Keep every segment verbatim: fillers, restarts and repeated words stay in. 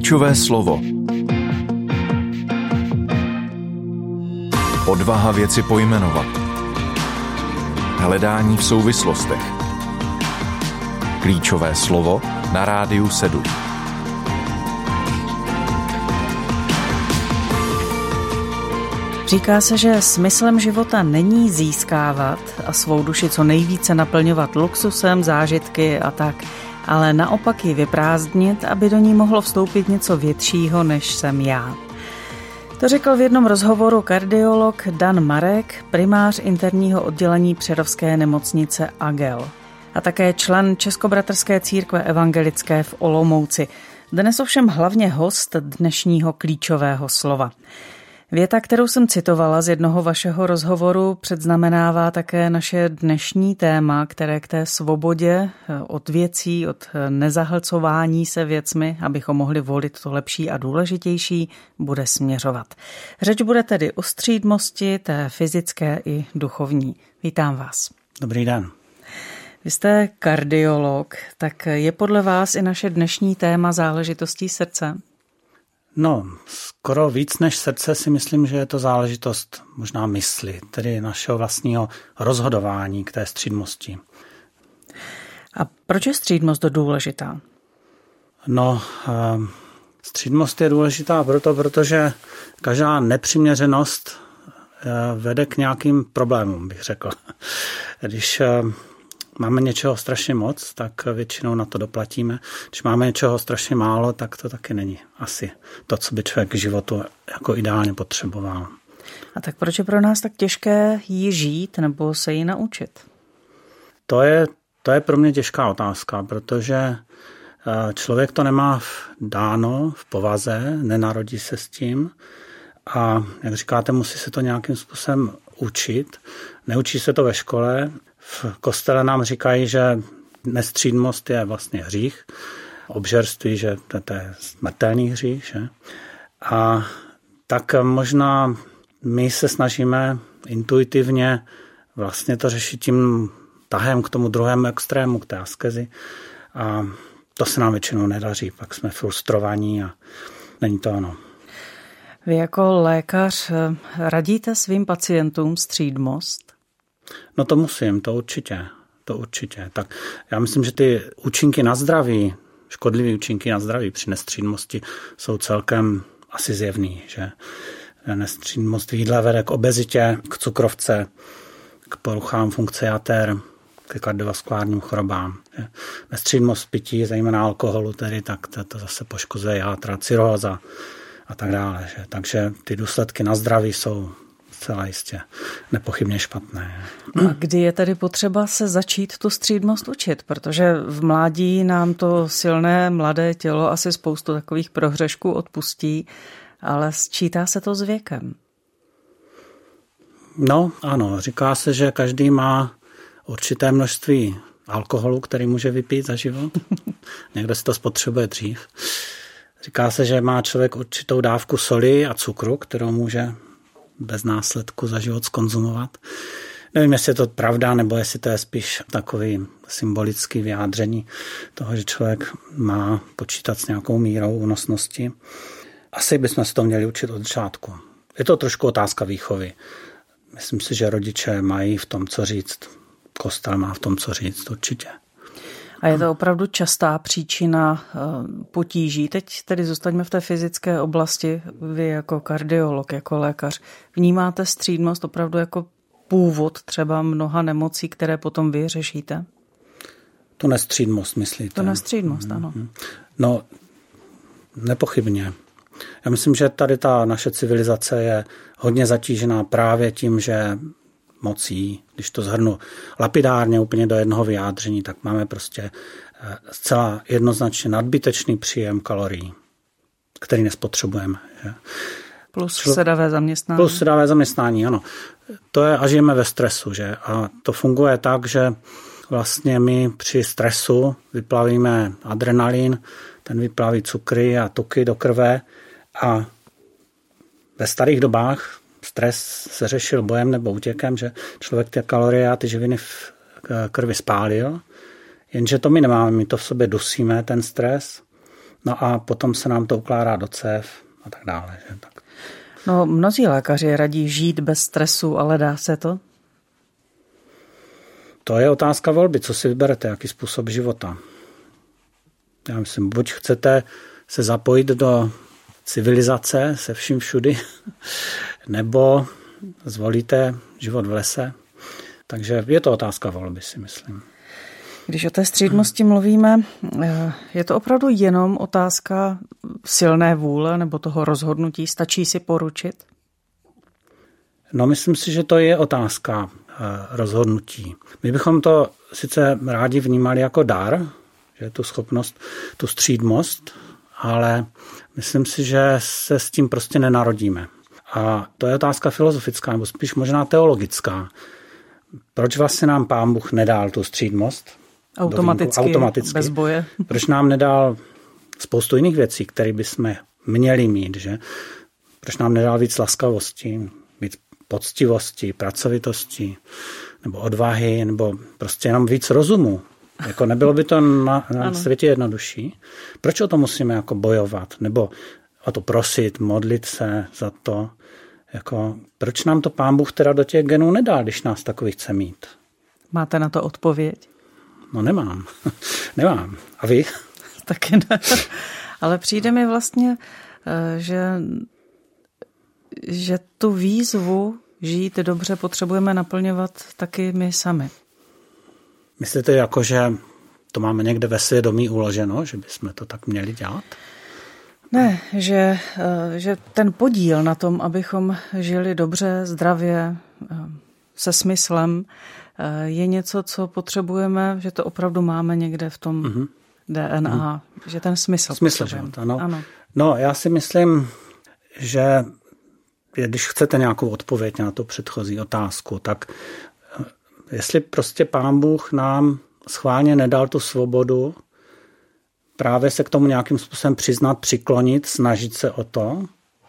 Klíčové slovo. Odvaha věci pojmenovat. Hledání v souvislostech. Klíčové slovo na Rádiu sedm. Říká se, že smyslem života není získávat a svou duši co nejvíce naplňovat luxusem, zážitky a tak, ale naopak ji vyprázdnit, aby do ní mohlo vstoupit něco většího, než jsem já. To řekl v jednom rozhovoru kardiolog Dan Marek, primář interního oddělení přerovské nemocnice A G E L a také člen Českobratrské církve evangelické v Olomouci. Dnes ovšem hlavně host dnešního klíčového slova. Věta, kterou jsem citovala z jednoho vašeho rozhovoru, předznamenává také naše dnešní téma, které k té svobodě od věcí, od nezahlcování se věcmi, abychom mohli volit to lepší a důležitější, bude směřovat. Řeč bude tedy o střídmosti, té fyzické i duchovní. Vítám vás. Dobrý den. Vy jste kardiolog, tak je podle vás i naše dnešní téma záležitostí srdce? No, skoro víc než srdce si myslím, že je to záležitost možná mysli, tedy našeho vlastního rozhodování k té střídmosti. A proč je střídmost důležitá? No, střídmost je důležitá proto, protože každá nepřiměřenost vede k nějakým problémům, bych řekl. Když máme něčeho strašně moc, tak většinou na to doplatíme. Když máme něčeho strašně málo, tak to taky není asi to, co by člověk k životu jako ideálně potřeboval. A tak proč je pro nás tak těžké jí žít nebo se jí naučit? To je, to je pro mě těžká otázka, protože člověk to nemá dáno v povaze, nenarodí se s tím a, jak říkáte, musí se to nějakým způsobem učit. Neučí se to ve škole. V kostele nám říkají, že nestřídmost je vlastně hřích, obžerství, že to je smrtelný hřích. Že? A tak možná my se snažíme intuitivně vlastně to řešit tím tahem k tomu druhému extrému, k té askezi. A to se nám většinou nedaří, pak jsme frustrovaní a není to ono. Vy jako lékař radíte svým pacientům střídmost? No to musím, to určitě, to určitě. Tak já myslím, že ty účinky na zdraví, škodlivé účinky na zdraví při nestřídmosti jsou celkem asi zjevný, že nestřídmost v jídle vede k obezitě, k cukrovce, k poruchám funkce jater, ke kardiovaskulárním chorobám. Že nestřídmost v pití, zejména alkoholu, tedy, tak to, to zase poškozuje játra, cirhóza a tak dále. Že? Takže ty důsledky na zdraví jsou celá jistě nepochybně špatné. A kdy je tedy potřeba se začít tu střídmost učit? Protože v mládí nám to silné mladé tělo asi spoustu takových prohřešků odpustí, ale sčítá se to s věkem. No ano, říká se, že každý má určité množství alkoholu, který může vypít za život. Někdo si to spotřebuje dřív. Říká se, že má člověk určitou dávku soli a cukru, kterou může bez následku za život zkonzumovat. Nevím, jestli je to pravda, nebo jestli to je spíš takový symbolický vyjádření toho, že člověk má počítat s nějakou mírou únosnosti. Asi bychom se to měli učit od začátku. Je to trošku otázka výchovy. Myslím si, že rodiče mají v tom, co říct. Kostel má v tom, co říct, určitě. A je to opravdu častá příčina potíží. Teď tedy zůstaňme v té fyzické oblasti. Vy jako kardiolog, jako lékař, vnímáte střídmost opravdu jako původ třeba mnoha nemocí, které potom vy řešíte? Tu nestřídmost, myslíte? Tu nestřídmost, ano. No, nepochybně. Já myslím, že tady ta naše civilizace je hodně zatížená právě tím, že mocí, když to shrnu lapidárně úplně do jednoho vyjádření, tak máme prostě zcela jednoznačně nadbytečný příjem kalorií, který nespotřebujeme. Že? Plus Člo... sedavé zaměstnání. Plus sedavé zaměstnání, ano. To je, a žijeme ve stresu, že? A to funguje tak, že vlastně my při stresu vyplavíme adrenalin, ten vyplaví cukry a tuky do krve a ve starých dobách stres se řešil bojem nebo útěkem, že člověk ty kalorie a ty živiny v krvi spálil, jenže to my nemáme, my to v sobě dusíme, ten stres. No a potom se nám to ukládá do cév a tak dále. Že? Tak. No, mnozí lékaři radí žít bez stresu, ale dá se to? To je otázka volby, co si vyberete, jaký způsob života. Já myslím, buď chcete se zapojit do civilizace se vším všudy, nebo zvolíte život v lese. Takže je to otázka volby, si myslím. Když o té střídmosti mluvíme, je to opravdu jenom otázka silné vůle nebo toho rozhodnutí? Stačí si poručit? No, myslím si, že to je otázka rozhodnutí. My bychom to sice rádi vnímali jako dar, že tu schopnost, tu střídmost, ale myslím si, že se s tím prostě nenarodíme. A to je otázka filozofická, nebo spíš možná teologická. Proč vlastně nám Pán Bůh nedal tu střídmost? Automaticky, Automaticky, bez boje. Proč nám nedal spoustu jiných věcí, které bychom měli mít, že? Proč nám nedal víc laskavosti, víc poctivosti, pracovitosti, nebo odvahy, nebo prostě jenom víc rozumu. Jako nebylo by to na, na světě jednodušší. Proč o to musíme jako bojovat? Nebo o to prosit, modlit se za to? Jako, proč nám to Pán Bůh teda do těch genů nedal, když nás takový chce mít? Máte na to odpověď? No nemám. nemám. A vy? Taky ne. Ale přijde mi vlastně, že, že tu výzvu žít dobře potřebujeme naplňovat taky my sami. Myslíte jako, že to máme někde ve svědomí uloženo, že bychom to tak měli dělat? Ne, že, že ten podíl na tom, abychom žili dobře, zdravě, se smyslem, je něco, co potřebujeme, že to opravdu máme někde v tom mm-hmm. D N A, mm-hmm. že ten smysl Smysl života, no. Ano. No, já si myslím, že když chcete nějakou odpověď na tu předchozí otázku, tak jestli prostě Pán Bůh nám schválně nedal tu svobodu, právě se k tomu nějakým způsobem přiznat, přiklonit, snažit se o to.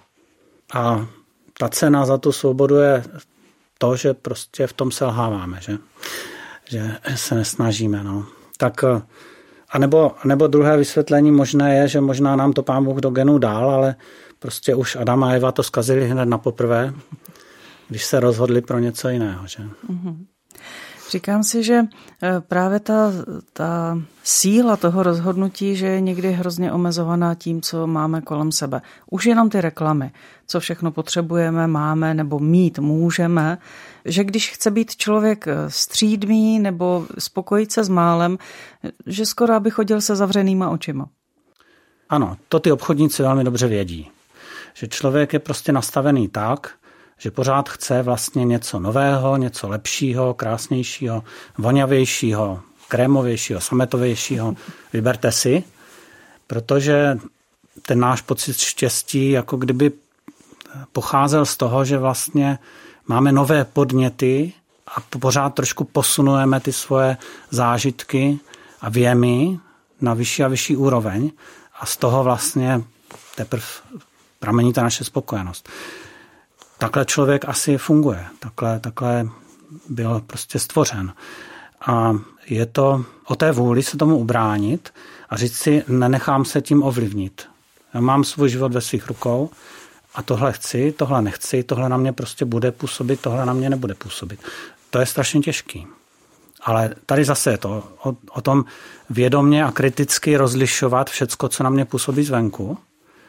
A ta cena za tu svobodu je to, že prostě v tom selháváme, že, že se nesnažíme. No. Tak, a nebo, nebo druhé vysvětlení možné je, že možná nám to Pán Bůh do genů dál, ale prostě už Adam a Eva to zkazili hned na poprvé, když se rozhodli pro něco jiného. Že? Mm-hmm. Říkám si, že právě ta, ta síla toho rozhodnutí, že je někdy hrozně omezovaná tím, co máme kolem sebe. Už jenom ty reklamy, co všechno potřebujeme, máme nebo mít můžeme, že když chce být člověk střídmý nebo spokojit se s málem, že skoro aby chodil se zavřenýma očima. Ano, to ty obchodníci velmi dobře vědí. Že člověk je prostě nastavený tak, že pořád chce vlastně něco nového, něco lepšího, krásnějšího, voňavějšího, krémovějšího, sametovějšího. Vyberte si, protože ten náš pocit štěstí jako kdyby pocházel z toho, že vlastně máme nové podněty a pořád trošku posunujeme ty svoje zážitky a věmy na vyšší a vyšší úroveň a z toho vlastně teprve pramení ta naše spokojenost. Takhle člověk asi funguje. Takhle, takhle byl prostě stvořen. A je to o té vůli se tomu ubránit a říct si, nenechám se tím ovlivnit. Já mám svůj život ve svých rukou a tohle chci, tohle nechci, tohle na mě prostě bude působit, tohle na mě nebude působit. To je strašně těžký. Ale tady zase je to o, o tom vědomně a kriticky rozlišovat všecko, co na mě působí zvenku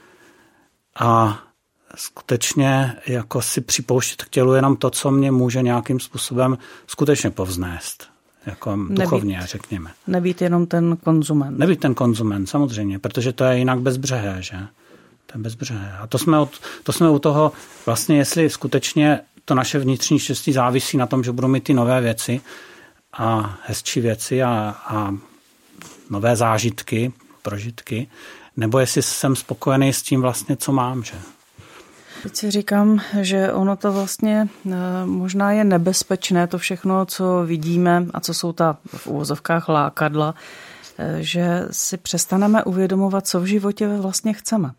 a skutečně jako si připouštět k tělu jenom to, co mě může nějakým způsobem skutečně povznést. Jako nebýt, duchovně, řekněme. Nebýt jenom ten konzument. Nebýt ten konzument, samozřejmě, protože to je jinak bezbřehé, že? To je bezbřehé. A to jsme, od, to jsme u toho, vlastně jestli skutečně to naše vnitřní štěstí závisí na tom, že budou mít ty nové věci a hezčí věci a, a nové zážitky, prožitky, nebo jestli jsem spokojený s tím vlastně, co mám, že? Teď si říkám, že ono to vlastně možná je nebezpečné, to všechno, co vidíme a co jsou ta v uvozovkách lákadla, že si přestaneme uvědomovat, co v životě vlastně chceme.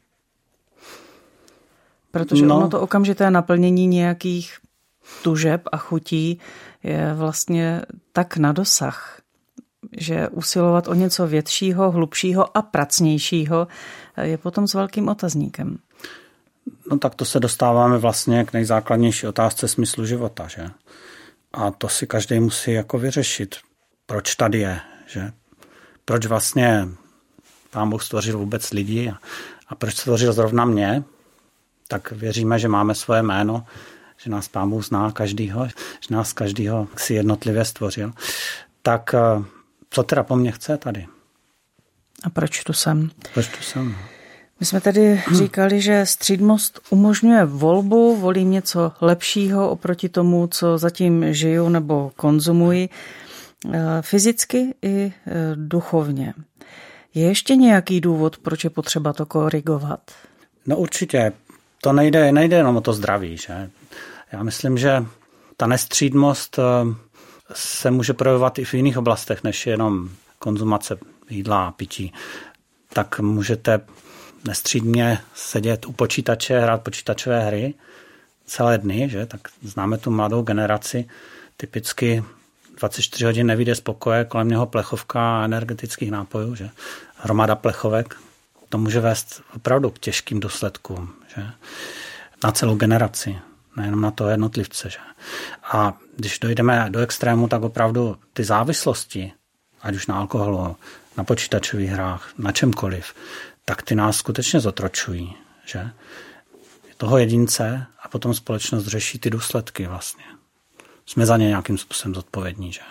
Protože no. ono to okamžité naplnění nějakých tužeb a chutí je vlastně tak na dosah, že usilovat o něco většího, hlubšího a pracnějšího je potom s velkým otazníkem. No tak to se dostáváme vlastně k nejzákladnější otázce smyslu života, že? A to si každý musí jako vyřešit. Proč tady je, že? Proč vlastně Pán Bůh stvořil vůbec lidi a, a proč stvořil zrovna mě? Tak věříme, že máme svoje jméno, že nás Pán Bůh zná každýho, že nás každýho si jednotlivě stvořil. Tak co teda po mně chce tady? A proč tu jsem? Proč tu jsem? My jsme tady říkali, že střídmost umožňuje volbu, volím něco lepšího oproti tomu, co zatím žiju nebo konzumuji, fyzicky i duchovně. Je ještě nějaký důvod, proč je potřeba to korigovat? No určitě. To nejde, nejde jenom o to zdraví, že? Já myslím, že ta nestřídmost se může projevovat i v jiných oblastech, než jenom konzumace jídla a pití. Tak můžete nestřídmě sedět u počítače, hrát počítačové hry celé dny, že? Tak známe tu mladou generaci, typicky dvacet čtyři hodin nevyjde z pokoje, kolem něho plechovka energetických nápojů, že? Hromada plechovek. To může vést opravdu k těžkým důsledkům, že? Na celou generaci, nejenom na toho jednotlivce. Že? A když dojdeme do extrému, tak opravdu ty závislosti, ať už na alkoholu, na počítačových hrách, na čemkoliv, tak ty nás skutečně zotročují. Že? Toho jedince a potom společnost řeší ty důsledky vlastně. Jsme za ně nějakým způsobem zodpovědní. Že?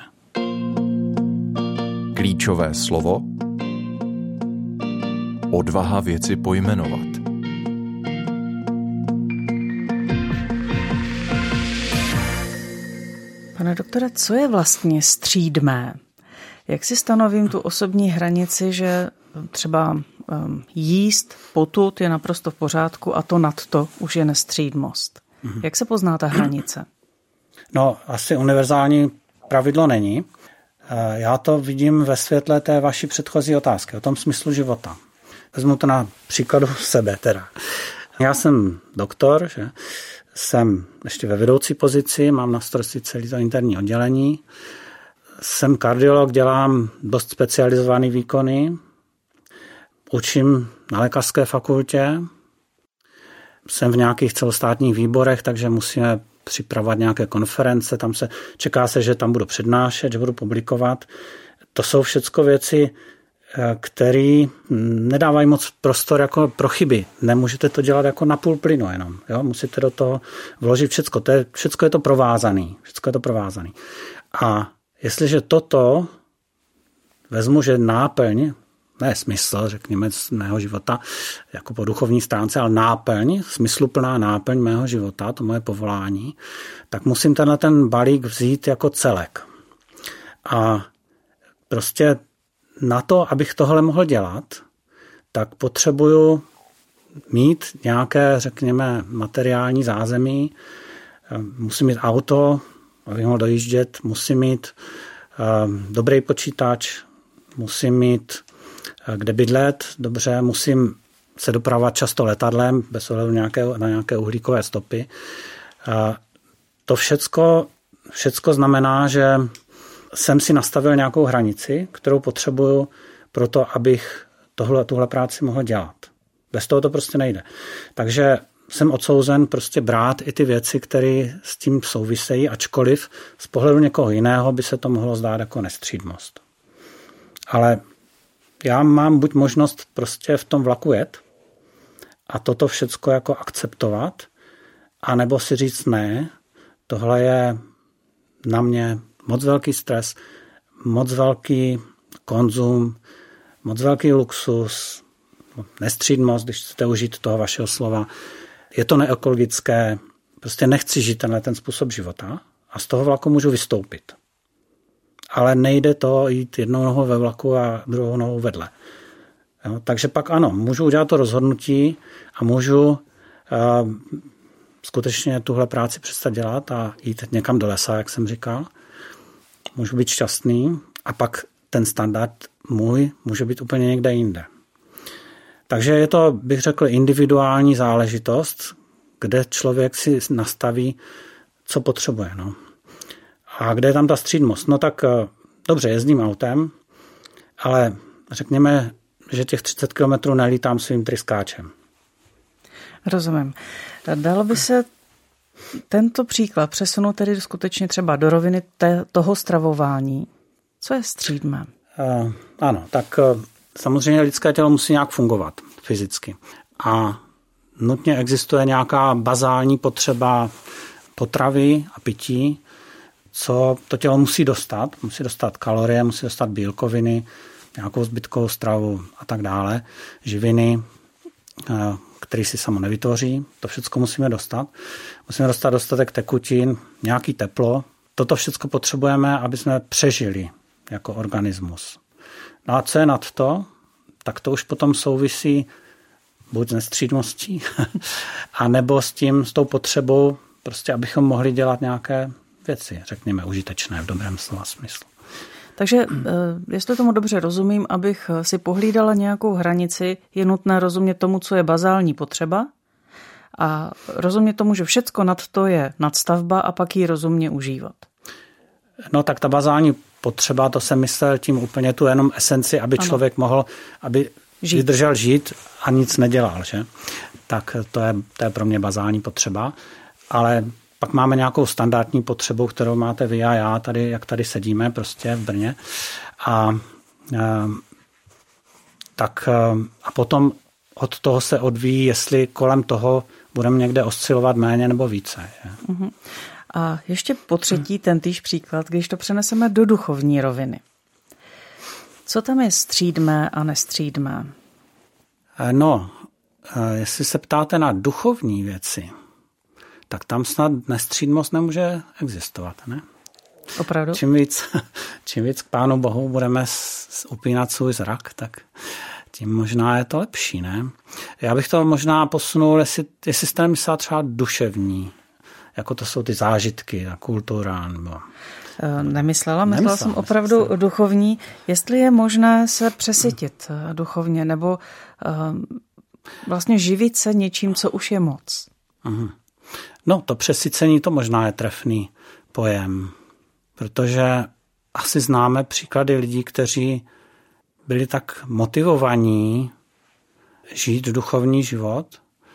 Klíčové slovo. Odvaha věci pojmenovat. Pane doktore, co je vlastně střídmé? Jak si stanovím tu osobní hranici, že třeba um, jíst potud je naprosto v pořádku a to nad to už je nestřídmost? Mm-hmm. Jak se pozná ta hranice? No, asi univerzální pravidlo není. Já to vidím ve světle té vaší předchozí otázky o tom smyslu života. Vezmu to na příkladu sebe teda. Já jsem doktor, že? Jsem ještě ve vedoucí pozici, mám na starosti celé to interní oddělení. Jsem kardiolog, dělám dost specializované výkony. Učím na lékařské fakultě. Jsem v nějakých celostátních výborech, takže musíme připravovat nějaké konference. Tam se čeká se, že tam budu přednášet, že budu publikovat. To jsou všecko věci, který nedávají moc prostor jako pro chyby. Nemůžete to dělat jako na půl plynu jenom. Jo? Musíte do toho vložit všecko. To je, všecko je to provázaný. Všecko je to provázaný. A jestliže toto vezmu, že náplň, ne smysl, řekněme, z mého života, jako po duchovní stránce, ale náplň, smysluplná náplň mého života, to moje povolání, tak musím tenhle ten balík vzít jako celek. A prostě na to, abych tohle mohl dělat, tak potřebuju mít nějaké, řekněme, materiální zázemí. Musím mít auto, abych mohl dojíždět, musím mít uh, dobrý počítač, musím mít uh, kde bydlet, dobře, musím se dopravovat často letadlem, bez ohledu nějaké, na nějaké uhlíkové stopy. Uh, to všecko, všecko znamená, že jsem si nastavil nějakou hranici, kterou potřebuju pro to, abych tohle, tuhle práci mohl dělat. Bez toho to prostě nejde. Takže jsem odsouzen prostě brát i ty věci, které s tím souvisejí, ačkoliv z pohledu někoho jiného by se to mohlo zdát jako nestřídmost. Ale já mám buď možnost prostě v tom vlaku jet a toto všecko jako akceptovat, anebo si říct ne, tohle je na mě moc velký stres, moc velký konzum, moc velký luxus, nestřídmost, když chcete užít toho vašeho slova. Je to neekologické, prostě nechci žít tenhle ten způsob života a z toho vlaku můžu vystoupit. Ale nejde to jít jednou nohou ve vlaku a druhou nohou vedle. Jo, takže pak ano, můžu udělat to rozhodnutí a můžu uh, skutečně tuhle práci přestat dělat a jít někam do lesa, jak jsem říkal. Můžu být šťastný a pak ten standard můj může být úplně někde jinde. Takže je to, bych řekl, individuální záležitost, kde člověk si nastaví, co potřebuje. No. A kde je tam ta střídmost? No tak dobře, jezdím autem, ale řekněme, že těch třicet kilometrů nelítám svým tryskáčem. Rozumím. Dalo by se tento příklad přesunout tedy skutečně třeba do roviny té, toho stravování. Co je střídmé? Uh, ano, tak uh, samozřejmě lidské tělo musí nějak fungovat fyzicky. A nutně existuje nějaká bazální potřeba potravy a pití, co to tělo musí dostat. Musí dostat kalorie, musí dostat bílkoviny, nějakou zbytkovou stravu a tak dále, živiny, který si samo nevytvoří. To všechno musíme dostat. Musíme dostat dostatek tekutin, nějaký teplo. Toto všechno potřebujeme, aby jsme přežili jako organismus. No a co je nad to? Tak to už potom souvisí buď s nestřídmostí, anebo s tím, s tou potřebou, prostě abychom mohli dělat nějaké věci, řekněme, užitečné v dobrém slova smyslu. Takže, jestli tomu dobře rozumím, abych si pohlídala nějakou hranici, je nutné rozumět tomu, co je bazální potřeba a rozumět tomu, že všecko nad to je nadstavba a pak ji rozumně užívat. No tak ta bazální potřeba, to jsem myslel tím úplně tu jenom esenci, aby ano. člověk mohl, aby žít. vydržel žít a nic nedělal, že? Tak to je, to je pro mě bazální potřeba, ale pak máme nějakou standardní potřebu, kterou máte vy a já, tady, jak tady sedíme prostě v Brně. A, a, tak, a potom od toho se odvíjí, jestli kolem toho budeme někde oscilovat méně nebo více. Uh-huh. A ještě po třetí tentýž příklad, když to přeneseme do duchovní roviny. Co tam je střídmé a nestřídmé? No, jestli se ptáte na duchovní věci, tak tam snad nestřídmost nemůže existovat, ne? Opravdu? Čím víc, čím víc k Pánu Bohu budeme upínat svůj zrak, tak tím možná je to lepší, ne? Já bych to možná posunul, jestli, jestli jste nemyslela třeba duševní, jako to jsou ty zážitky, ta kultura, nebo... Nemyslela, myslela jsem opravdu myslela. duchovní. Jestli je možné se přesytit duchovně, nebo uh, vlastně živit se něčím, co už je moc. Uhum. No, to přesycení, to možná je trefný pojem, protože asi známe příklady lidí, kteří byli tak motivovaní žít duchovní život,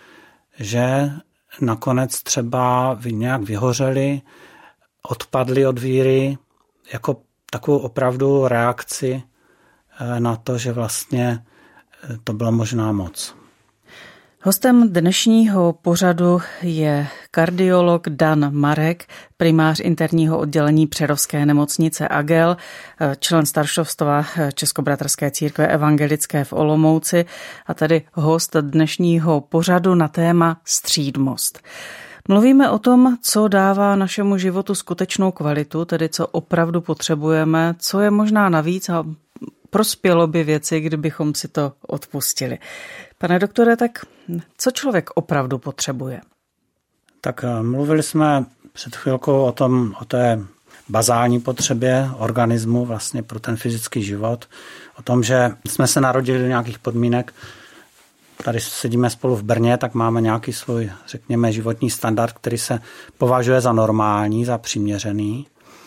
že nakonec třeba nějak vyhořeli, odpadli od víry jako takovou opravdu reakci na to, že vlastně to bylo možná moc. Hostem dnešního pořadu je kardiolog Dan Marek, primář interního oddělení Přerovské nemocnice Agel, člen staršovstva Českobratrské církve evangelické v Olomouci a tedy host dnešního pořadu na téma střídmost. Mluvíme o tom, co dává našemu životu skutečnou kvalitu, tedy co opravdu potřebujeme, co je možná navíc a prospělo by věci, kdybychom si to odpustili. Pane doktore, tak co člověk opravdu potřebuje? Tak mluvili jsme před chvilkou o tom, o té bazální potřebě organismu vlastně pro ten fyzický život, o tom, že jsme se narodili do nějakých podmínek. Tady sedíme spolu v Brně, tak máme nějaký svůj, řekněme, životní standard, který se považuje za normální, za přiměřený.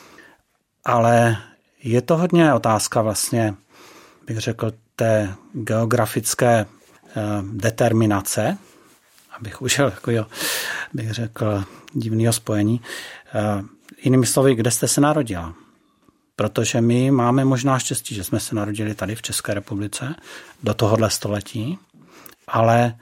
Ale je to hodně otázka vlastně, bych řekl, té geografické determinace, abych užil takového, bych řekl, divného spojení. Jinými slovy, kde jste se narodila? Protože my máme možná štěstí, že jsme se narodili tady v České republice do tohohle století, ale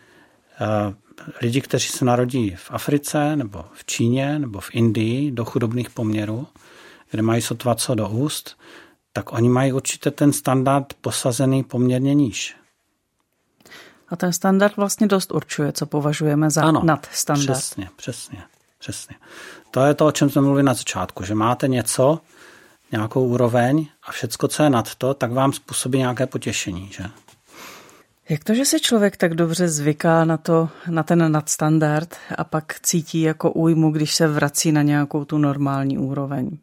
lidi, kteří se narodí v Africe nebo v Číně nebo v Indii do chudobných poměrů, kde mají sotva co do úst, tak oni mají určitě ten standard posazený poměrně níž. A ten standard vlastně dost určuje, co považujeme za ano, nadstandard. Přesně, přesně, přesně. To je to, o čem jsme mluvili na začátku, že máte něco, nějakou úroveň a všecko, co je nad to, tak vám způsobí nějaké potěšení, že? Jak to, že se člověk tak dobře zvyká na to, na ten nadstandard a pak cítí jako újmu, když se vrací na nějakou tu normální úroveň?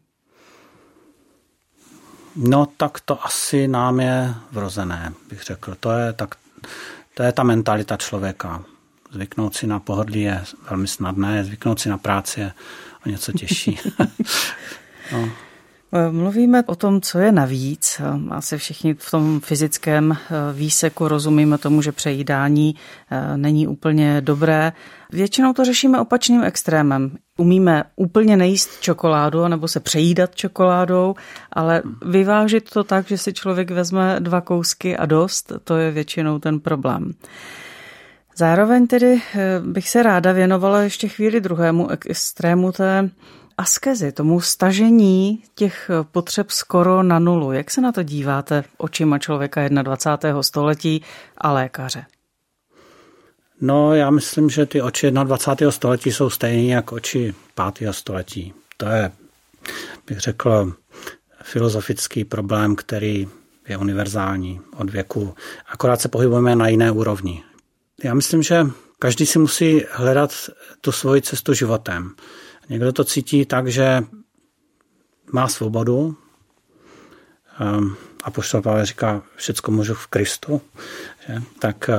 No tak to asi nám je vrozené, bych řekl. To je, tak, to je ta mentalita člověka. Zvyknout si na pohodlí je velmi snadné, zvyknout si na práci je o něco těžší. No. Mluvíme o tom, co je navíc. Asi všichni v tom fyzickém výseku rozumíme tomu, že přejídání není úplně dobré. Většinou to řešíme opačným extrémem. Umíme úplně nejíst čokoládu nebo se přejídat čokoládou, ale vyvážit to tak, že si člověk vezme dva kousky a dost, to je většinou ten problém. Zároveň tedy bych se ráda věnovala ještě chvíli druhému extrému té askezi, tomu stažení těch potřeb skoro na nulu. Jak se na to díváte očima člověka dvacátého prvního století a lékaře? No, já myslím, že ty oči dvacátého prvního století jsou stejné jako oči pátého století. To je, bych řekl, filozofický problém, který je univerzální od věku. Akorát se pohybujeme na jiné úrovni. Já myslím, že každý si musí hledat tu svoji cestu životem. Někdo to cítí tak, že má svobodu. Apoštol Pavel říká, všecko můžu v Kristu. Že? Tak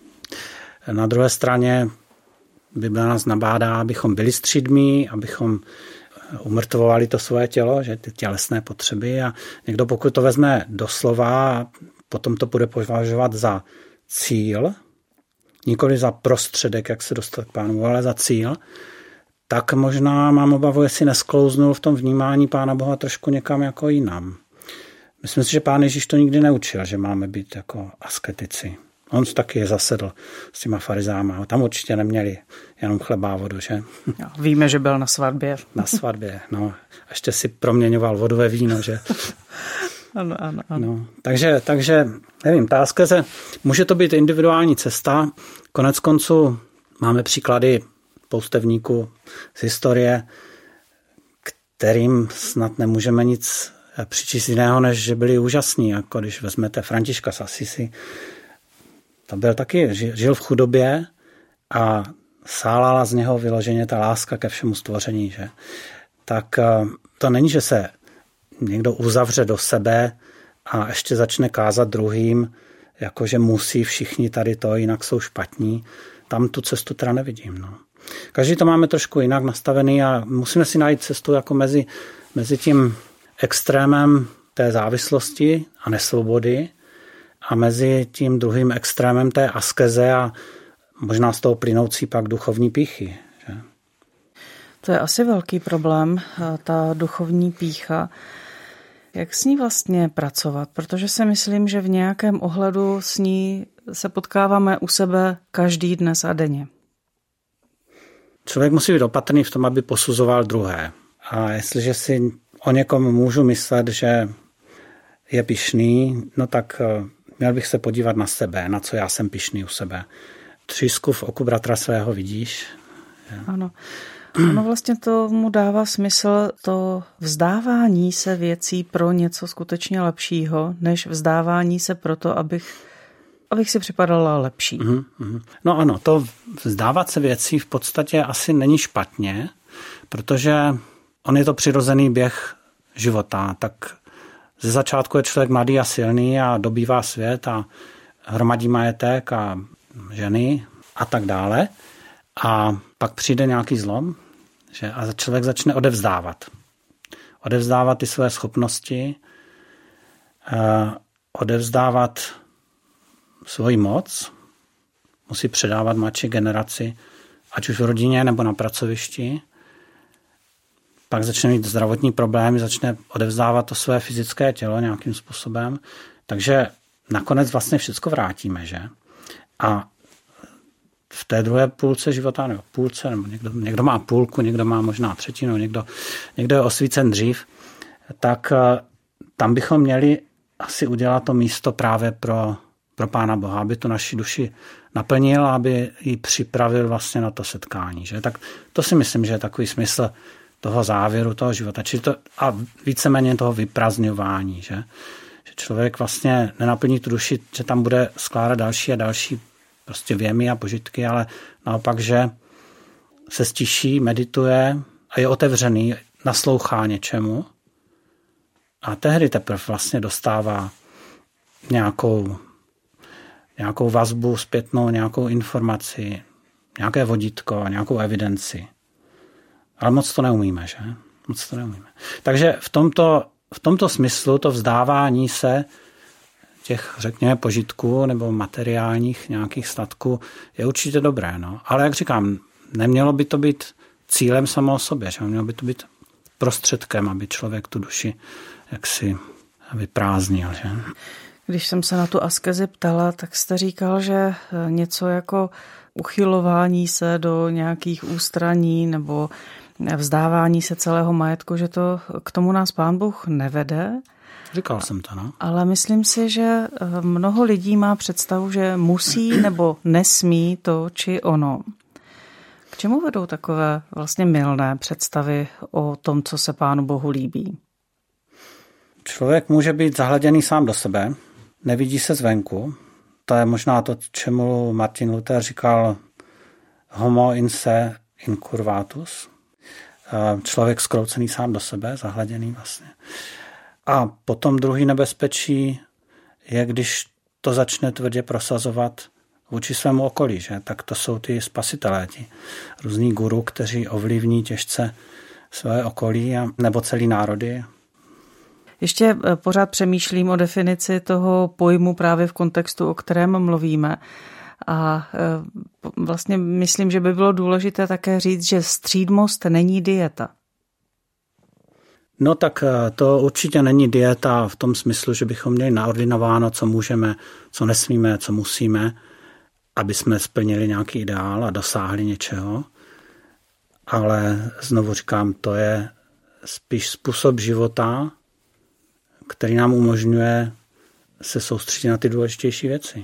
na druhé straně Bible nás nabádá, abychom byli střídmí, abychom umrtvovali to svoje tělo, že ty tělesné potřeby. A někdo, pokud to vezme doslova, potom to bude považovat za cíl, nikoli za prostředek, jak se dostat k Pánu, ale za cíl, tak možná mám obavu, jestli nesklouznul v tom vnímání Pána Boha trošku někam jako jinam. Myslím si, že Pán Ježíš to nikdy neučil, že máme být jako asketici. On taky zasedl s těma farizáma. Tam určitě neměli jenom chleba a vodu, že? No, víme, že byl na svatbě. Na svatbě, no. A ještě si proměňoval vodu ve víno, že? Ano, ano, ano. No, takže, takže, nevím, ta askeze, může to být individuální cesta. Konec konců máme příklady poustevníků z historie, kterým snad nemůžeme nic přičíst jiného, než že byli úžasní. Jako když vezmete Františka z Assisi, to byl taky, žil v chudobě a sálala z něho vyloženě ta láska ke všemu stvoření. Že? Tak to není, že se někdo uzavře do sebe a ještě začne kázat druhým, jakože musí všichni tady to, jinak jsou špatní. Tam tu cestu teda nevidím. No. Každý to máme trošku jinak nastavený a musíme si najít cestu jako mezi, mezi tím extrémem té závislosti a nesvobody a mezi tím druhým extrémem té askeze a možná z toho plynoucí pak duchovní pýchy. Že? To je asi velký problém, ta duchovní pýcha. Jak s ní vlastně pracovat? Protože si myslím, že v nějakém ohledu s ní se potkáváme u sebe každý dnes a denně. Člověk musí být opatrný v tom, aby posuzoval druhé. A jestliže si o někom můžu myslet, že je pyšný, no tak měl bych se podívat na sebe, na co já jsem pyšný u sebe. Třísku v oku bratra svého vidíš. Ano. Ono vlastně tomu dává smysl to vzdávání se věcí pro něco skutečně lepšího, než vzdávání se proto, abych, abych si připadala lepší. Mm, mm. No ano, to vzdávat se věcí v podstatě asi není špatně, protože on je to přirozený běh života. Tak ze začátku je člověk mladý a silný a dobývá svět a hromadí majetek a ženy a tak dále. A pak přijde nějaký zlom, že a člověk začne odevzdávat. Odevzdávat ty své schopnosti, odevzdávat svoji moc, musí předávat mladší generaci, ať už v rodině nebo na pracovišti. Pak začne mít zdravotní problémy, začne odevzdávat to své fyzické tělo nějakým způsobem. Takže nakonec vlastně všechno vrátíme, že? A v té druhé půlce života, nebo půlce, nebo někdo, někdo má půlku, někdo má možná třetinu, někdo, někdo je osvícen dřív, tak tam bychom měli asi udělat to místo právě pro, pro Pána Boha, aby tu naši duši naplnil, aby ji připravil vlastně na to setkání. Že? Tak to si myslím, že je takový smysl toho závěru, toho života. Čili to, a víceméně toho vyprazňování. Že? Že člověk vlastně nenaplní tu duši, že tam bude skládat další a další prostě věmy a požitky, ale naopak, že se stiší, medituje a je otevřený, naslouchá něčemu a tehdy teprve vlastně dostává nějakou, nějakou vazbu zpětnou, nějakou informaci, nějaké vodítko, nějakou evidenci. Ale moc to neumíme, že? Moc to neumíme. Takže v tomto v tomto smyslu to vzdávání se těch, řekněme, požitků nebo materiálních nějakých statků je určitě dobré. No. Ale jak říkám, nemělo by to být cílem samo o sobě, že? Mělo by to být prostředkem, aby člověk tu duši jaksi vyprázdnil. Že? Když jsem se na tu askezi ptala, tak jste říkal, že něco jako uchylování se do nějakých ústraní nebo vzdávání se celého majetku, že to k tomu nás Pán Bůh nevede. Říkal jsem to, no. Ale myslím si, že mnoho lidí má představu, že musí nebo nesmí to či ono. K čemu vedou takové vlastně mylné představy o tom, co se Pánu Bohu líbí? Člověk může být zahladěný sám do sebe, nevidí se zvenku. To je možná to, čemu Martin Luther říkal homo in se incurvatus. Člověk skroucený sám do sebe, zahladěný vlastně. A potom druhý nebezpečí je, když to začne tvrdě prosazovat vůči svému okolí, že? Tak to jsou ty spasitelé, ti různí guru, kteří ovlivní těžce své okolí a, nebo celý národy. Ještě pořád přemýšlím o definici toho pojmu právě v kontextu, o kterém mluvíme. A vlastně myslím, že by bylo důležité také říct, že střídmost není dieta. No tak to určitě není dieta v tom smyslu, že bychom měli naordinováno, co můžeme, co nesmíme, co musíme, aby jsme splnili nějaký ideál a dosáhli něčeho. Ale znovu říkám, to je spíš způsob života, který nám umožňuje se soustředit na ty důležitější věci.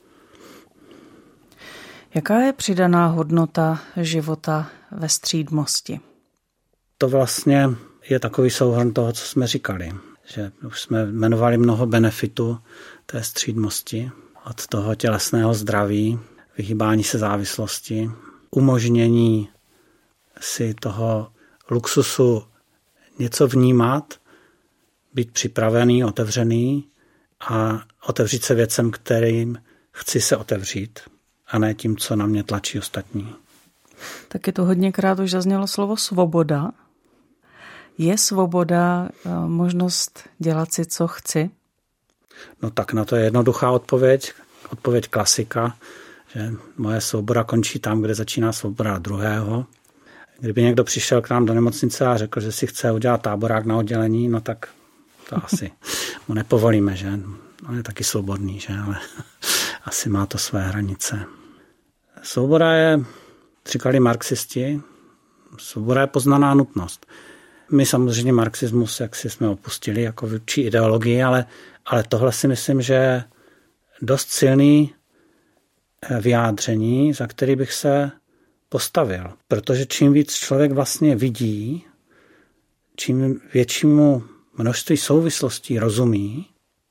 Jaká je přidaná hodnota života ve střídmosti? To vlastně je takový souhrn toho, co jsme říkali. Že už jsme jmenovali mnoho benefitů té střídmosti. Od toho tělesného zdraví, vyhýbání se závislosti, umožnění si toho luxusu něco vnímat, být připravený, otevřený a otevřít se věcem, kterým chci se otevřít a ne tím, co na mě tlačí ostatní. Taky to hodněkrát už zaznělo slovo svoboda. Je svoboda možnost dělat si, co chci? No tak na to je jednoduchá odpověď, odpověď klasika, že moje svoboda končí tam, kde začíná svoboda druhého. Kdyby někdo přišel k nám do nemocnice a řekl, že si chce udělat táborák na oddělení, no tak to asi mu nepovolíme, že? On je taky svobodný, že? Ale asi má to své hranice. Svoboda je, říkali marxisti, svoboda je poznaná nutnost. My samozřejmě marxismus, jak si jsme opustili jako vůči ideologii, ale, ale tohle si myslím, že je dost silný vyjádření, za který bych se postavil. Protože čím víc člověk vlastně vidí, čím většímu množství souvislostí rozumí,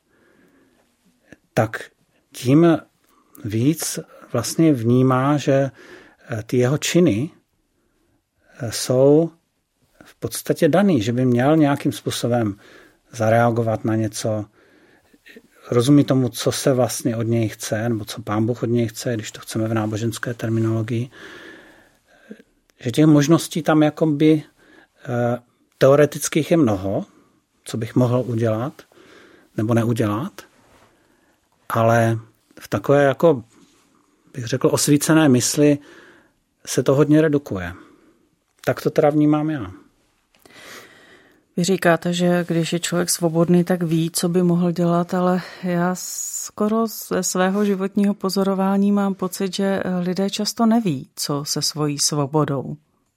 tak tím víc vlastně vnímá, že ty jeho činy jsou v podstatě daný, že by měl nějakým způsobem zareagovat na něco, rozumí tomu, co se vlastně od něj chce, nebo co Pán Bůh od něj chce, když to chceme v náboženské terminologii, že těch možností tam jakoby teoretických je mnoho, co bych mohl udělat nebo neudělat, ale v takové, jako bych řekl, osvícené mysli se to hodně redukuje. Tak to teda vnímám já. Vy říkáte, že když je člověk svobodný, tak ví, co by mohl dělat, ale já skoro ze svého životního pozorování mám pocit, že lidé často neví, co se svojí svobodou.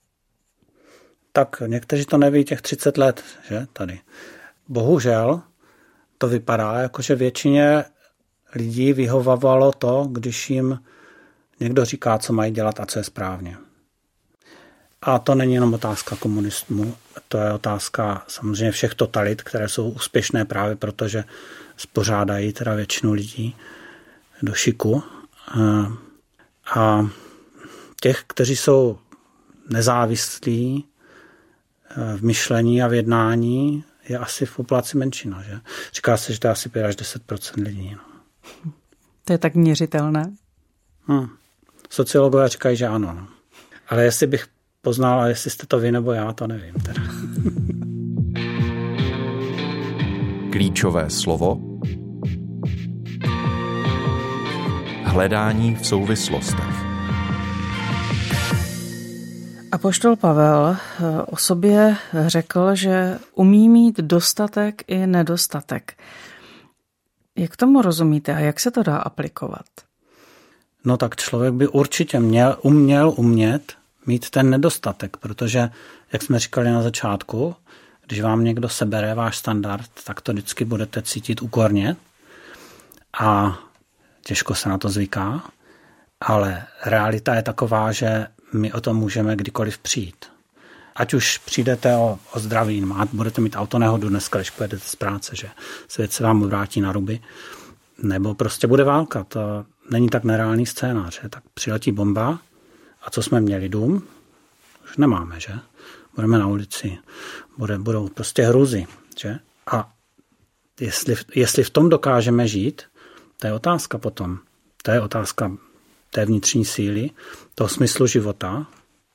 Tak někteří to neví těch třicet let, že tady. Bohužel to vypadá, jako že většině lidí vyhovovalo to, když jim někdo říká, co mají dělat a co je správně. A to není jenom otázka komunismu, to je otázka samozřejmě všech totalit, které jsou úspěšné právě proto, že spořádají teda většinu lidí do šiku. A těch, kteří jsou nezávislí v myšlení a v jednání, je asi v populaci menšina. Že? Říká se, že to je asi pět až deset procent lidí. No. To je tak měřitelné? Hmm. Sociologové říkají, že ano. No. Ale jestli bych poznal, a jestli jste to vy nebo já, to nevím. Teda. Klíčové slovo. Hledání v souvislostech. Apoštol Pavel o sobě řekl, že umí mít dostatek i nedostatek. Jak tomu rozumíte a jak se to dá aplikovat? No tak člověk by určitě měl, uměl umět mít ten nedostatek, protože, jak jsme říkali na začátku, když vám někdo sebere váš standard, tak to vždycky budete cítit úkorně a těžko se na to zvyká, ale realita je taková, že my o tom můžeme kdykoliv přijít. Ať už přijdete o, o zdraví, budete mít autonehodu dneska, když pojedete z práce, že svět se vám vrátí na ruby, nebo prostě bude válka. To není tak nereálný scénář. Že? Tak přiletí bomba a co jsme měli, dům? Už nemáme, že? Budeme na ulici, bude, budou prostě hrůzy, že? A jestli, jestli v tom dokážeme žít, to je otázka potom. To je otázka té vnitřní síly, toho smyslu života.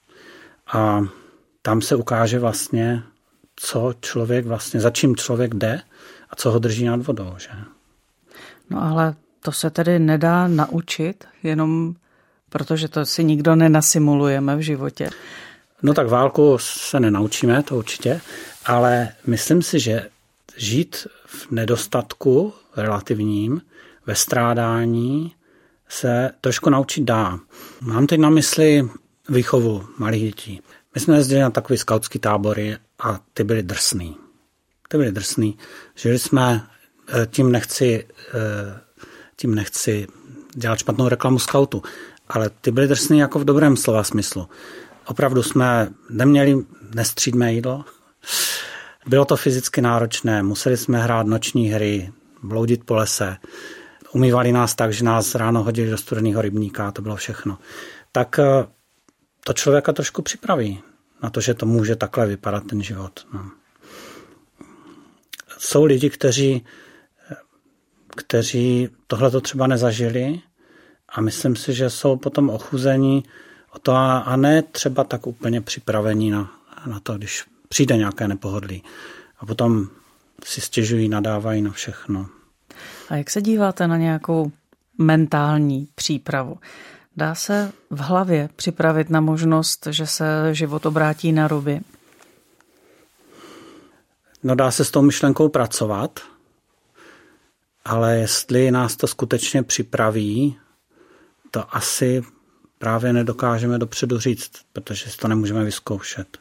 A tam se ukáže vlastně, co člověk vlastně, za čím člověk jde a co ho drží nad vodou, že? No ale to se tedy nedá naučit, jenom protože to si nikdo nenasimulujeme v životě. No tak válku se nenaučíme, to určitě, ale myslím si, že žít v nedostatku relativním, ve strádání se trošku naučit dá. Mám teď na mysli výchovu malých dětí. My jsme jezdili na takový skautský tábory a ty byly drsný. Ty byly drsný. Žili jsme, tím nechci, tím nechci dělat špatnou reklamu skautu, ale ty byly drsný jako v dobrém slova smyslu. Opravdu jsme neměli nestřídmé jídlo. Bylo to fyzicky náročné, museli jsme hrát noční hry, bloudit po lese. Umývali nás tak, že nás ráno hodili do studeného rybníka, to bylo všechno. Tak to člověka trošku připraví na to, že to může takhle vypadat ten život. No. Jsou lidi, kteří, kteří tohleto třeba nezažili a myslím si, že jsou potom ochuzení o to a ne třeba tak úplně připravení na, na to, když přijde nějaké nepohodlí. A potom si stěžují, nadávají na všechno. A jak se díváte na nějakou mentální přípravu? Dá se v hlavě připravit na možnost, že se život obrátí na ruby? No dá se s tou myšlenkou pracovat, ale jestli nás to skutečně připraví, to asi právě nedokážeme dopředu říct, protože si to nemůžeme vyzkoušet.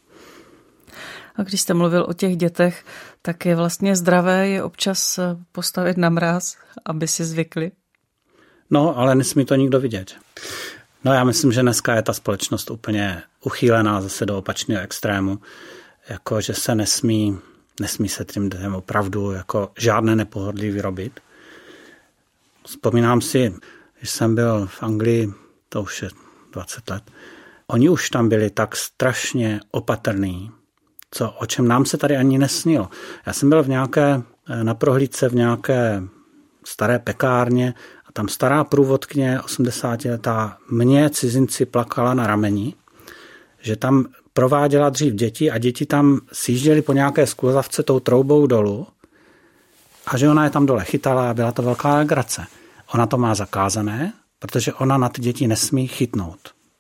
A když jste mluvil o těch dětech, tak je vlastně zdravé je občas postavit na mráz, aby si zvykli? No, ale nesmí to nikdo vidět. No já myslím, že dneska je ta společnost úplně uchýlená zase do opačného extrému, jako že se nesmí, nesmí se tím dětem opravdu jako žádné nepohodlí vyrobit. Vzpomínám si, když jsem byl v Anglii, to už je dvacet let, oni už tam byli tak strašně opatrní, co, o čem nám se tady ani nesnilo. Já jsem byl v nějaké, na prohlídce v nějaké staré pekárně a tam stará průvodkyně, osmdesátiletá, mě cizinci plakala na rameni, že tam prováděla dřív děti a děti tam sjížděly po nějaké skluzavce tou troubou dolů a že ona je tam dole chytala a byla to velká legrace. Ona to má zakázané, protože ona na ty děti nesmí chytnout.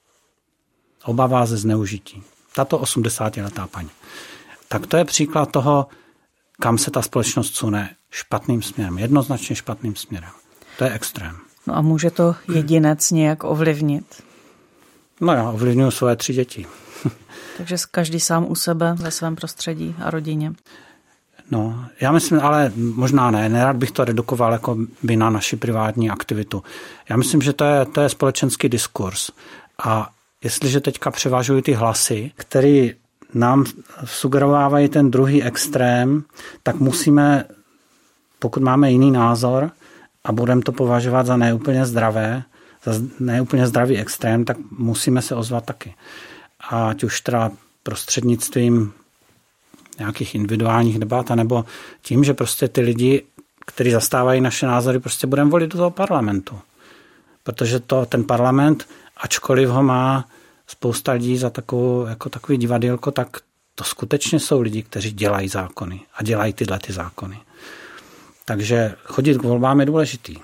Obává ze zneužití. Tato osmdesátiletá paní. Tak to je příklad toho, kam se ta společnost sune špatným směrem. Jednoznačně špatným směrem. To je extrém. No a může to jedinec nějak ovlivnit? No já ovlivňuji svoje tři děti. Takže každý sám u sebe, ve svém prostředí a rodině. No, já myslím, ale možná ne. Nerad bych to redukoval jako by na naši privátní aktivitu. Já myslím, že to je, to je společenský diskurs. A jestliže teďka převažují ty hlasy, které nám sugerovávají ten druhý extrém, tak musíme, pokud máme jiný názor a budeme to považovat za neúplně zdravé, za neúplně zdravý extrém, tak musíme se ozvat taky. A ať už teda prostřednictvím nějakých individuálních debat, nebo tím, že prostě ty lidi, kteří zastávají naše názory, prostě budeme volit do toho parlamentu. Protože to, ten parlament, ačkoliv ho má spousta lidí za takovou, jako takový divadýlko, tak to skutečně jsou lidi, kteří dělají zákony a dělají tyhle ty zákony. Takže chodit k volbám je důležitý.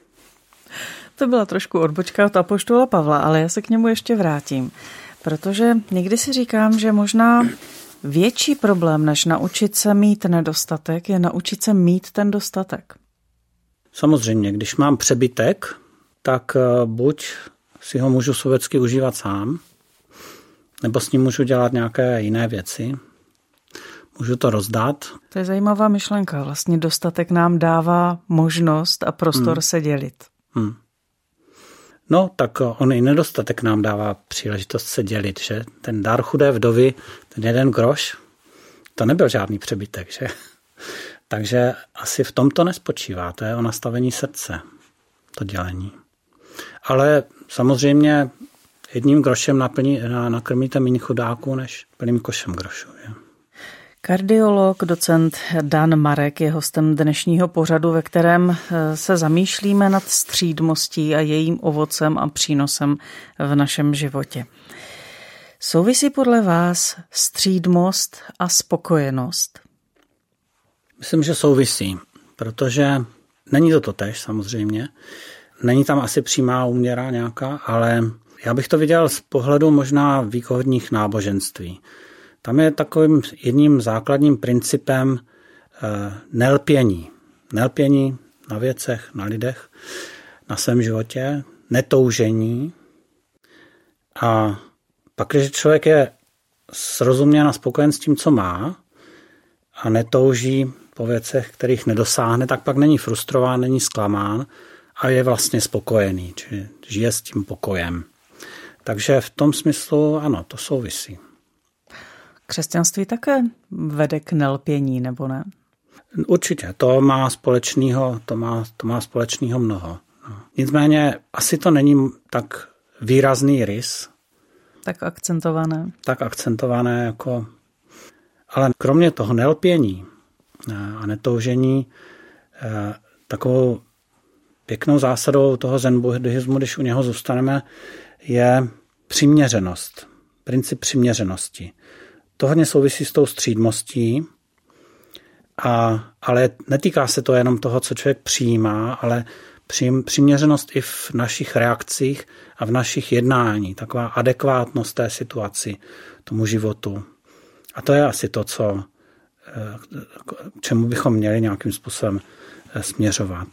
To byla trošku odbočka od apoštola Pavla, ale já se k němu ještě vrátím. Protože někdy si říkám, že možná větší problém, než naučit se mít nedostatek, je naučit se mít ten dostatek. Samozřejmě, když mám přebytek, tak buď si ho můžu sovětsky užívat sám, nebo s ním můžu dělat nějaké jiné věci. Můžu to rozdat. To je zajímavá myšlenka. Vlastně dostatek nám dává možnost a prostor hmm. se dělit. Hmm. No, tak on i nedostatek nám dává příležitost se dělit, že? Ten dar chudé vdovy, ten jeden groš, to nebyl žádný přebytek, že? Takže asi v tom to nespočívá, to je o nastavení srdce, to dělení. Ale samozřejmě jedním grošem naplní, nakrmíte méně chudáků, než plným košem grošů. Je. Kardiolog, docent Dan Marek je hostem dnešního pořadu, ve kterém se zamýšlíme nad střídmostí a jejím ovocem a přínosem v našem životě. Souvisí podle vás střídmost a spokojenost? Myslím, že souvisí, protože není to totéž samozřejmě. Není tam asi přímá úměra nějaká, ale já bych to viděl z pohledu možná východních náboženství. Tam je takovým jedním základním principem e, nelpění. Nelpění na věcech, na lidech, na svém životě, netoužení. A pak, když člověk je srozuměn a spokojen s tím, co má a netouží po věcech, kterých nedosáhne, tak pak není frustrován, není zklamán a je vlastně spokojený, či žije s tím pokojem. Takže v tom smyslu, ano, to souvisí. Křesťanství také vede k nelpění, nebo ne? Určitě, to má společného, to má, to má společného mnoho. No. Nicméně asi to není tak výrazný rys. Tak akcentované. Tak akcentované jako... Ale kromě toho nelpění a netoužení, takovou pěknou zásadou toho zen buddhismu, když u něho zůstaneme, je přiměřenost. Princip přiměřenosti. To hodně souvisí s tou střídmostí, a, ale netýká se to jenom toho, co člověk přijímá, ale přím, přiměřenost i v našich reakcích a v našich jednání. Taková adekvátnost té situaci, tomu životu. A to je asi to, co, k čemu bychom měli nějakým způsobem směřovat.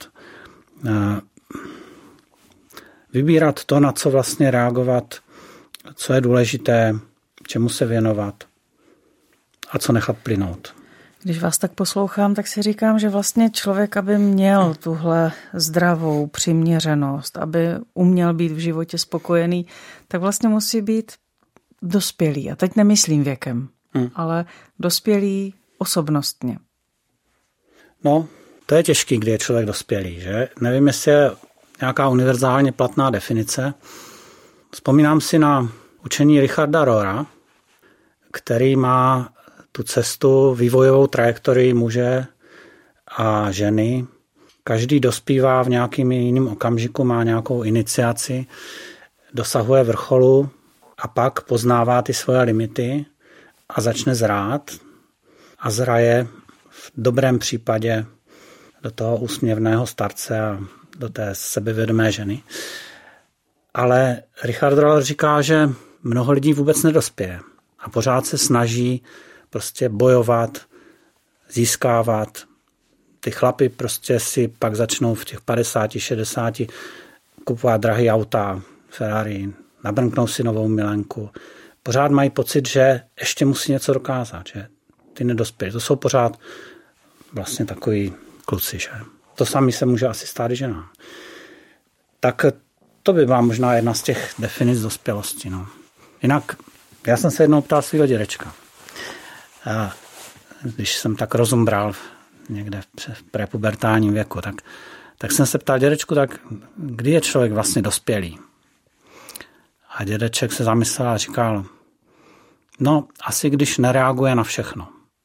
Vybírat to, na co vlastně reagovat, co je důležité, čemu se věnovat a co nechat plynout. Když vás tak poslouchám, tak si říkám, že vlastně člověk, aby měl tuhle zdravou přiměřenost, aby uměl být v životě spokojený, tak vlastně musí být dospělý. A teď nemyslím věkem, hmm. ale dospělý osobnostně. No, to je těžký, kdy je člověk dospělý, že? Nevím, jestli je nějaká univerzálně platná definice. Vzpomínám si na učení Richarda Rohra, který má tu cestu, vývojovou trajektorii muže a ženy. Každý dospívá v nějakým jiným okamžiku, má nějakou iniciaci, dosahuje vrcholu a pak poznává ty svoje limity a začne zrát a zraje v dobrém případě do toho úsměvného starce a do té sebevědomé ženy. Ale Richard Rohr říká, že mnoho lidí vůbec nedospěje a pořád se snaží prostě bojovat, získávat. Ty chlapy prostě si pak začnou v těch padesáti, šedesáti kupovat drahý auta, Ferrari, nabrnknou si novou milenku. Pořád mají pocit, že ještě musí něco dokázat, že ty nedospějí. To jsou pořád vlastně takový kluci, že? To samý se může asi stát i ženám. Tak to by byla možná jedna z těch definic dospělosti. No. Jinak, já jsem se jednou ptal svého dědečka. A když jsem tak rozum bral někde v prepubertálním věku, tak, tak jsem se ptal dědečku, tak kdy je člověk vlastně dospělý? A dědeček se zamyslel a říkal, no asi když nereaguje na všechno.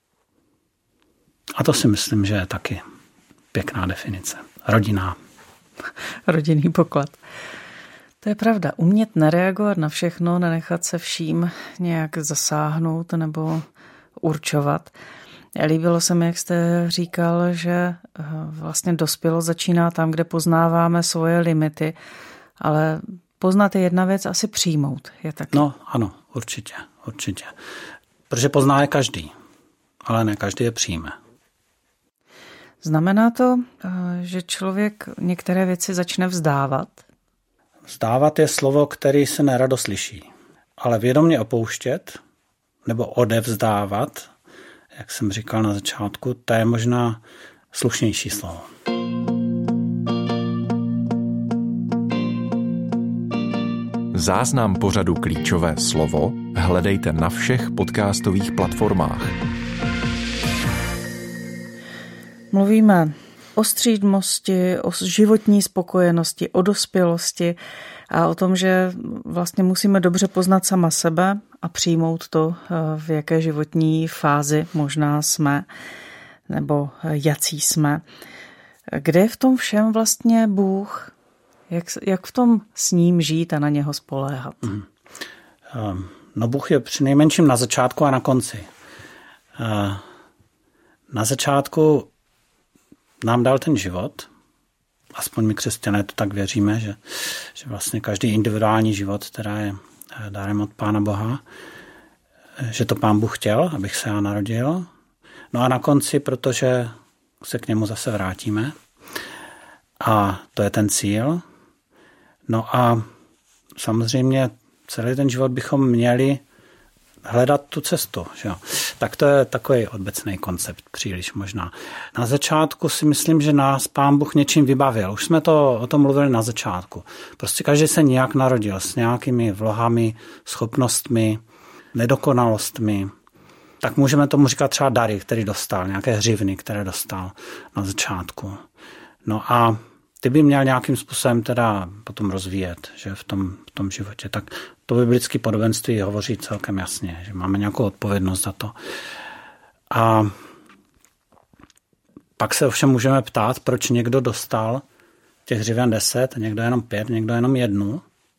A to si myslím, že je taky pěkná definice. Rodinná. Rodinný poklad. To je pravda. Umět nereagovat na všechno, nenechat se vším nějak zasáhnout nebo určovat. Líbilo se mi, jak jste říkal, že vlastně dospělost začíná tam, kde poznáváme svoje limity, ale poznat je jedna věc, asi přijmout je taky. No ano, určitě, určitě. Protože pozná je každý, ale ne každý je přijme. Znamená to, že člověk některé věci začne vzdávat? Vzdávat je slovo, který se nerado slyší, ale vědomě opouštět nebo odevzdávat, jak jsem říkal na začátku, to je možná slušnější slovo. Záznam pořadu Klíčové slovo hledejte na všech podcastových platformách. Mluvíme o střídmosti, o životní spokojenosti, o dospělosti a o tom, že vlastně musíme dobře poznat sama sebe a přijmout to, v jaké životní fázi možná jsme, nebo jací jsme. Kde je v tom všem vlastně Bůh? Jak, jak v tom s ním žít a na něho spoléhat? Mm. No Bůh je přinejmenším na začátku a na konci. Na začátku nám dal ten život, aspoň my křesťané to tak věříme, že, že vlastně každý individuální život, která je dárem od Pána Boha, že to Pán Bůh chtěl, abych se já narodil. No a na konci, protože se k němu zase vrátíme. A to je ten cíl. No a samozřejmě celý ten život bychom měli hledat tu cestu. Že jo? Tak to je takový obecný koncept příliš možná. Na začátku si myslím, že nás Pán Bůh něčím vybavil. Už jsme to o tom mluvili na začátku. Prostě každý se nějak narodil s nějakými vlohami, schopnostmi, nedokonalostmi. Tak můžeme tomu říkat třeba dary, který dostal, nějaké hřivny, které dostal na začátku. No a ty by měl nějakým způsobem teda potom rozvíjet, že v tom, v tom životě. Tak to biblické podobenství hovoří celkem jasně, že máme nějakou odpovědnost za to. A pak se ovšem můžeme ptát, proč někdo dostal těch hřiven deset, někdo jenom pět, někdo jenom jednu.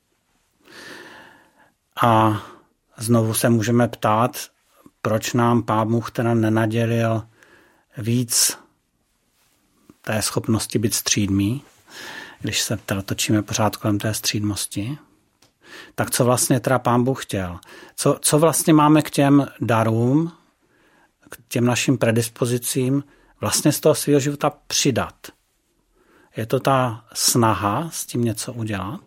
A znovu se můžeme ptát, proč nám Pán Bůh teda nenadělil víc té schopnosti být střídmý, když se teda točíme pořád kolem té střídmosti. Tak co vlastně teda Pán Bůh chtěl? Co, co vlastně máme k těm darům, k těm našim predispozicím vlastně z toho svého života přidat? Je to ta snaha s tím něco udělat?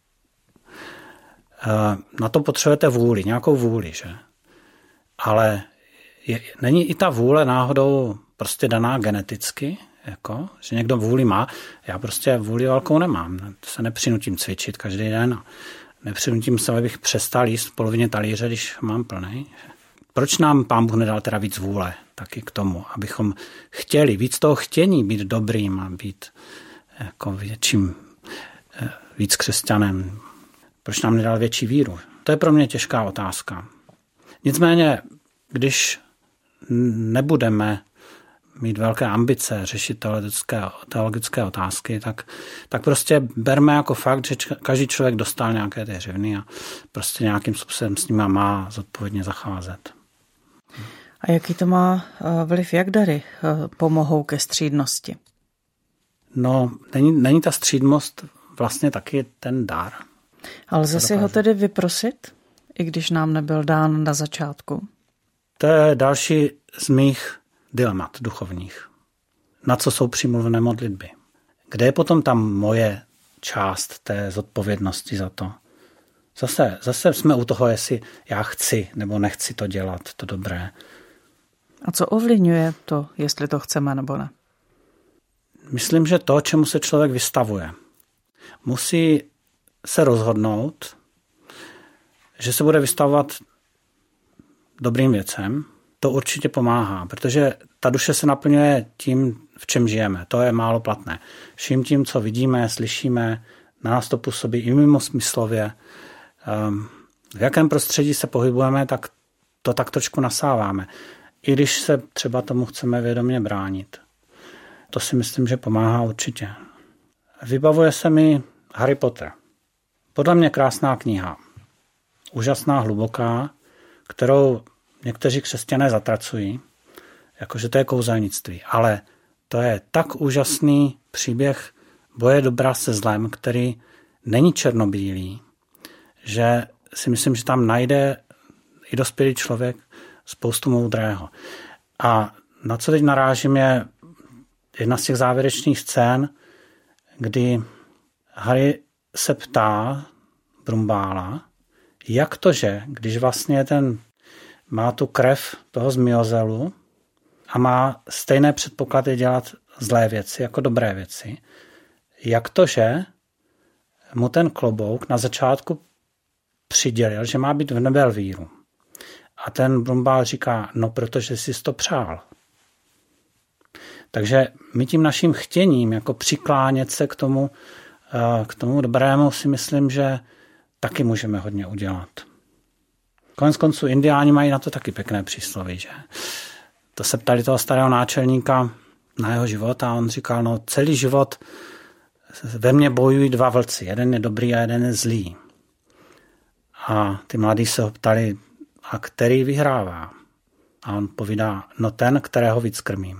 Na to potřebujete vůli, nějakou vůli, že? Ale je, není i ta vůle náhodou prostě daná geneticky, jako, že někdo vůli má. Já prostě vůli velkou nemám. Se nepřinutím cvičit každý den. Nepřinutím se, abych přestal jíst v polovině talíře, když mám plný. Proč nám Pán Bůh nedal teda víc vůle taky k tomu, abychom chtěli víc toho chtění být dobrým a být jako větším, víc křesťanem? Proč nám nedal větší víru? To je pro mě těžká otázka. Nicméně, když nebudeme mít velké ambice, řešit teologické, teologické otázky, tak, tak prostě berme jako fakt, že každý člověk dostal nějaké ty hřivny a prostě nějakým způsobem s nimi má zodpovědně zacházet. A jaký to má vliv, jak dary pomohou ke střídnosti? No, není, není ta střídmost vlastně taky ten dar. Ale lze si ho tedy vyprosit, i když nám nebyl dán na začátku? To je další z mých dilemat duchovních. Na co jsou přimluvené modlitby? Kde je potom tam moje část té zodpovědnosti za to? Zase, zase jsme u toho, jestli já chci nebo nechci to dělat, to dobré. A co ovlivňuje to, jestli to chceme nebo ne? Myslím, že to, čemu se člověk vystavuje. Musí se rozhodnout, že se bude vystavovat dobrým věcem. To určitě pomáhá, protože ta duše se naplňuje tím, v čem žijeme. To je málo platné. Vším tím, co vidíme, slyšíme, na nás to působí i mimo smyslově. V jakém prostředí se pohybujeme, tak to tak trošku nasáváme. I když se třeba tomu chceme vědomě bránit. To si myslím, že pomáhá určitě. Vybavuje se mi Harry Potter. Podle mě krásná kniha. Úžasná, hluboká, kterou někteří křesťané zatracují, jakože to je kouzelnictví, ale to je tak úžasný příběh boje dobra se zlem, který není černobílý, že si myslím, že tam najde i dospělý člověk spoustu moudrého. A na co teď narážím je jedna z těch závěrečných scén, kdy Harry se ptá Brumbála, jak to, že když vlastně ten má tu krev toho zmiozelu a má stejné předpoklady dělat zlé věci jako dobré věci, jak to, že mu ten klobouk na začátku přidělil, že má být v Nebelvíru. A ten Brumbál říká, no protože jsi to přál. Takže my tím naším chtěním, jako přiklánět se k tomu, k tomu dobrému, si myslím, že taky můžeme hodně udělat. Konec konců indiáni mají na to taky pěkné přísloví, že? To se ptali toho starého náčelníka na jeho život a on říkal, no celý život ve mně bojují dva vlci, jeden je dobrý a jeden je zlý. A ty mladí se ho ptali, a který vyhrává? A on povídá, no ten, kterého víc krmím.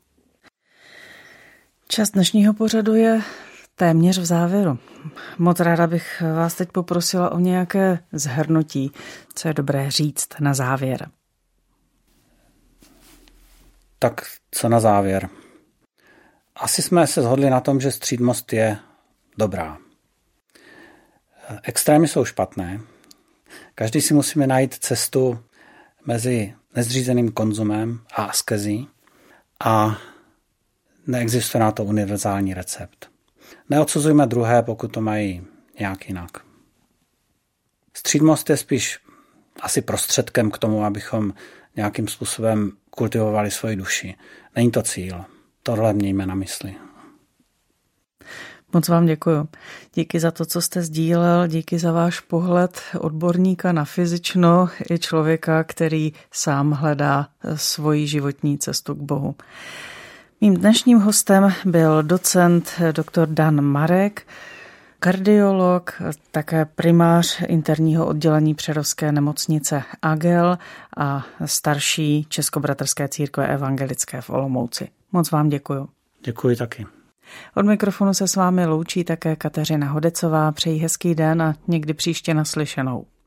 Čas dnešního pořadu je téměř v závěru. Moc ráda bych vás teď poprosila o nějaké shrnutí, co je dobré říct na závěr. Tak co na závěr? Asi jsme se shodli na tom, že střídmost je dobrá. Extrémy jsou špatné. Každý si musíme najít cestu mezi nezřízeným konzumem a askezí a neexistuje na to univerzální recept. Neodsuzujme druhé, pokud to mají nějak jinak. Střídmost je spíš asi prostředkem k tomu, abychom nějakým způsobem kultivovali svoji duši. Není to cíl. Tohle mějme na mysli. Moc vám děkuju. Díky za to, co jste sdílel, díky za váš pohled odborníka na fyzično i člověka, který sám hledá svoji životní cestu k Bohu. Mým dnešním hostem byl docent doktor Dan Marek, kardiolog, také primář interního oddělení Přerovské nemocnice Agel a starší Českobratrské církve evangelické v Olomouci. Moc vám děkuju. Děkuji taky. Od mikrofonu se s vámi loučí také Kateřina Hodecová. Přeji hezký den a někdy příště naslyšenou.